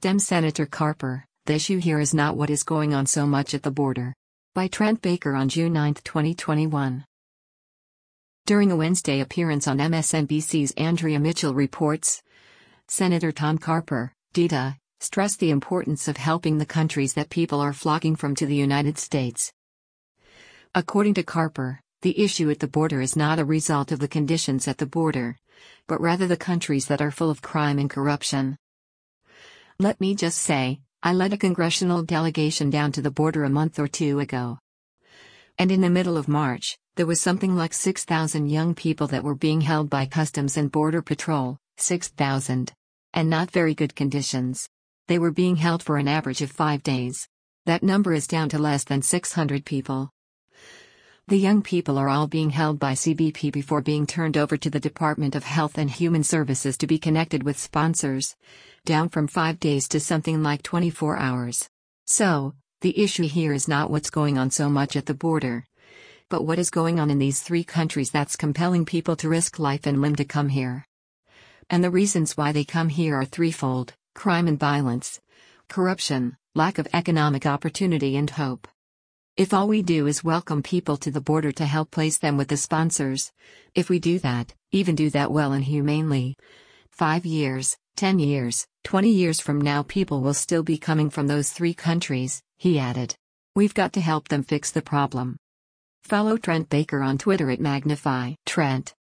Dem Senator Carper, the issue here is not what is going on so much at the border. By Trent Baker on June 9, 2021. During a Wednesday appearance on MSNBC's Andrea Mitchell Reports, Senator Tom Carper, DTA, stressed the importance of helping the countries that people are flocking from to the United States. According to Carper, the issue at the border is not a result of the conditions at the border, but rather the countries that are full of crime and corruption. Let me just say, I led a congressional delegation down to the border a month or two ago. And in the middle of March, there was something like 6,000 young people that were being held by Customs and Border Patrol, 6,000. And not very good conditions. They were being held for an average of 5 days. That number is down to less than 600 people. The young people are all being held by CBP before being turned over to the Department of Health and Human Services to be connected with sponsors, down from 5 days to something like 24 hours. So, the issue here is not what's going on so much at the border, but what is going on in these 3 countries that's compelling people to risk life and limb to come here. And the reasons why they come here are threefold: crime and violence, corruption, lack of economic opportunity and hope. If all we do is welcome people to the border to help place them with the sponsors, if we do that, even do that well and humanely, 5 years, 10 years, 20 years from now people will still be coming from those 3 countries, he added. We've got to help them fix the problem. Follow Trent Baker on Twitter at Magnify Trent.